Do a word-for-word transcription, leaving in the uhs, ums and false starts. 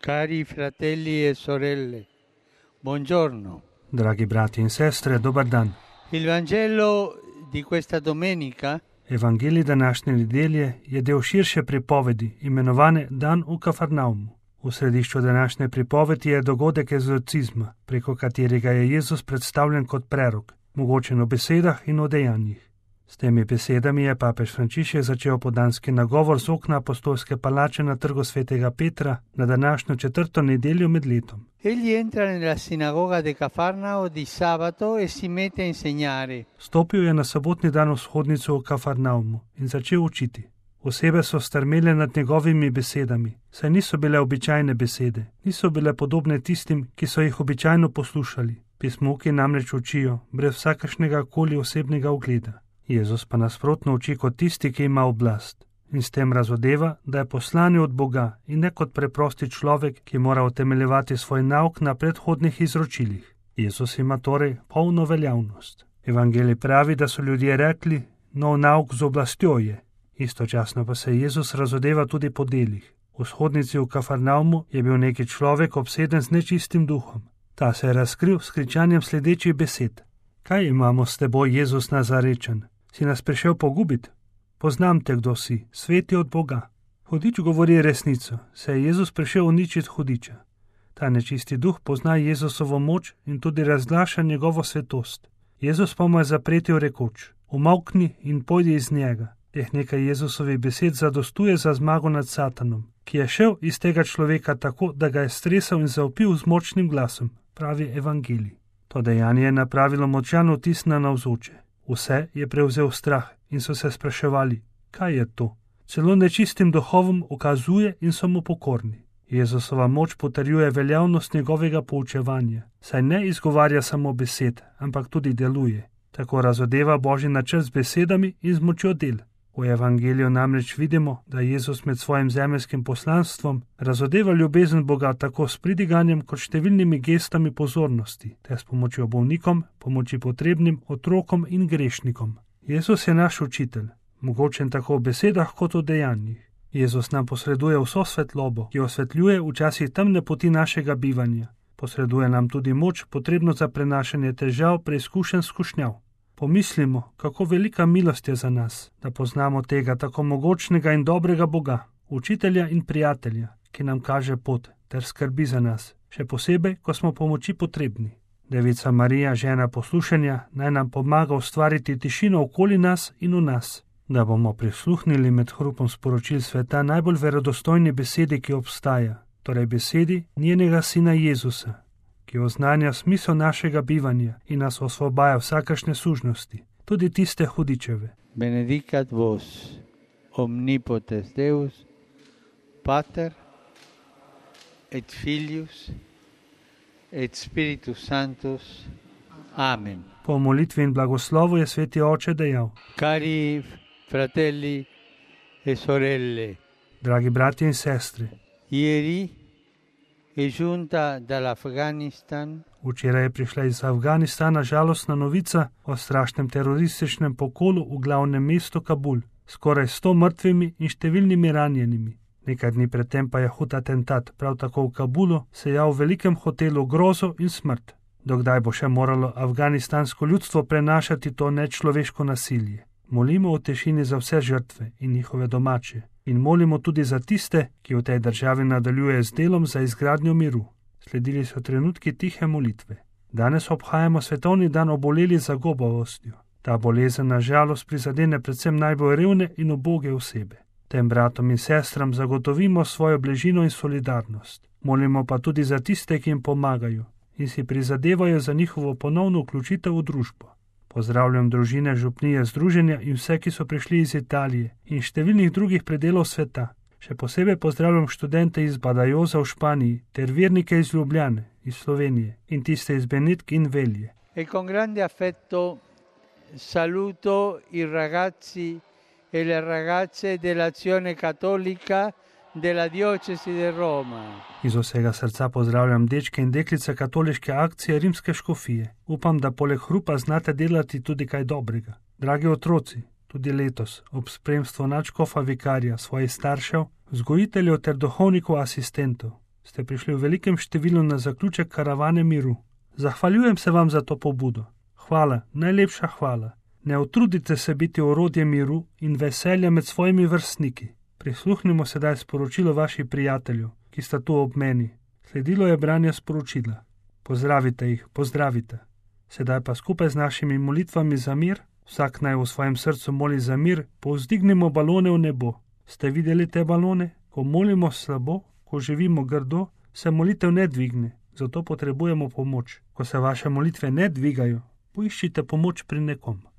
Cari fratelli e sorelle, buongiorno. Dragi brati in sestre, dobar dan. Il Vangelo di questa domenica Evangelij današnje nedelje je del širše pripovedi, imenovane Dan v Kafarnaumu. V središču današnje pripovedi je dogodek egzorcizma, preko katerega je Jezus predstavljen kot prerok, mogočen v besedah in v dejanjih. S temi besedami je papež Frančišek začel podanski nagovor z okna apostolske palače na trgu svetega Petra na današnjo četrto nedeljo med letom. Egli entra nella sinagoga di Cafarnao di sabato e si mette a insegnare. Stopil je na sobotni dan v shodnico v Kafarnaumu in začel učiti. Osebe so strmele nad njegovimi besedami, saj niso bile običajne besede, niso bile podobne tistim, ki so jih običajno poslušali. Pismuki namreč učijo brez vsakršnega koli osebnega ugleda. Jezus pa nasprotno uči kot tisti, ki ima oblast, in s tem razodeva, da je poslan od Boga in ne kot preprosti človek, ki mora utemeljevati svoj nauk na predhodnih izročilih. Jezus ima torej polno veljavnost. Evangelij pravi, da so ljudje rekli, nov nauk z oblastjo je. Istočasno pa se Jezus razodeva tudi po delih. V shodnici v Kafarnaumu je bil neki človek obseden z nečistim duhom. Ta se je razkril s kričanjem sledečih besed. Kaj imamo s teboj, Jezus Nazarečen? Si nas prišel pogubiti? Poznam te, kdo si, sveti od Boga. Hudič govori resnico, se je Jezus prišel uničiti hudiča. Ta nečisti duh pozna Jezusovo moč in tudi razglaša njegovo svetost. Jezus pa mu je zapretil rekoč, umolkni in pojdi iz njega. Teh nekaj Jezusovih besed zadostuje za zmago nad Satanom, ki je šel iz tega človeka tako, da ga je stresal in zaupil z močnim glasom, pravi Evangelij. To dejanje je napravilo močan vtis na navzoče. Vse je prevzel strah in so se spraševali, kaj je to. Celo nečistim duhovom ukazuje in so mu pokorni. Jezusova moč potrjuje veljavnost njegovega poučevanja, saj ne izgovarja samo besed, ampak tudi deluje. Tako razodeva Božji načrt z besedami in z močjo del. V Evangeliju namreč vidimo, da Jezus med svojim zemeljskim poslanstvom razodeva ljubezen Boga tako s pridiganjem kot številnimi gestami pozornosti, ter s pomočjo bolnikom, pomoči potrebnim, otrokom in grešnikom. Jezus je naš učitelj, mogočen tako v besedah kot v dejanjih. Jezus nam posreduje vso svetlobo, ki osvetljuje včasih temne poti našega bivanja. Posreduje nam tudi moč, potrebno za prenašanje težav, preizkušenj, skušnjav. Pomislimo, kako velika milost je za nas, da poznamo tega tako mogočnega in dobrega Boga, učitelja in prijatelja, ki nam kaže pot ter skrbi za nas, še posebej, ko smo pomoči potrebni. Devica Marija, žena poslušanja, naj nam pomaga ustvariti tišino okoli nas in v nas, da bomo prisluhnili med hrupom sporočil sveta najbolj verodostojni besedi, ki obstaja, torej besedi njenega sina Jezusa, ki oznanja smisel našega bivanja in nas osvobaja vsakršne sužnosti, tudi tiste hudičeve. Benedicat vos, omnipotens Deus, Pater, et Filius, et Spiritus Sanctus. Amen. Po molitvi in blagoslovu je sveti oče dejal: Cari fratelli e sorelle, dragi brati in sestre, ieri è giunta dall'Afghanistan. Včeraj je prišla iz Afganistana žalostna novica o strašnem terorističnem pokolu v glavnem mestu Kabul, skoraj sto mrtvimi in številnimi ranjenimi. Nekaj dni predtem pa je hud atentat, prav tako v Kabulu, sejal v velikem hotelu grozo in smrt. Dokdaj bo še moralo afganistansko ljudstvo prenašati to nečloveško nasilje? Molimo o tišini za vse žrtve in njihove domače. In molimo tudi za tiste, ki v tej državi nadaljujejo z delom za izgradnjo miru. Sledili so trenutki tihe molitve. Danes obhajamo svetovni dan oboleli za gobavostjo. Ta bolezen na žalost prizadene predvsem najbolj revne in uboge osebe. Tem bratom in sestram zagotovimo svojo bližino in solidarnost. Molimo pa tudi za tiste, ki jim pomagajo in si prizadevajo za njihovo ponovno vključitev v družbo. Pozdravljam družine župnije združenja in vse, ki so prišli iz Italije in številnih drugih predelov sveta. Še posebej pozdravljam študente iz Badajoza v Španiji ter vernike iz Ljubljane, iz Slovenije in tiste iz Benetk in Velje. E con grande affetto saluto i ragazzi e le ragazze dell'Azione Cattolica della Diocesi di Roma. Iz vsega srca pozdravljam dečke in deklice katoliške akcije Rimske škofije. Upam, da poleg hrupa znate delati tudi kaj dobrega. Dragi otroci, tudi letos, ob spremstvu nadškofa vikarja, svojih staršev, vzgojiteljev ter duhovnikov asistentov, Ste prišli v velikem številu na zaključek karavane miru. Zahvaljujem se vam za to pobudo. Hvala, najlepša hvala. Ne utrudite se biti orodje miru in veselja med svojimi vrstniki. Prisluhnimo sedaj sporočilo vaših prijateljev, ki sta tu ob meni. Sledilo je branje sporočila. Pozdravite jih, pozdravite. Sedaj pa skupaj z našimi molitvami za mir, vsak naj v svojem srcu moli za mir, povzdignimo balone v nebo. Ste videli te balone? Ko molimo slabo, ko živimo grdo, se molitev ne dvigne, zato potrebujemo pomoč. Ko se vaše molitve ne dvigajo, poiščite pomoč pri nekom.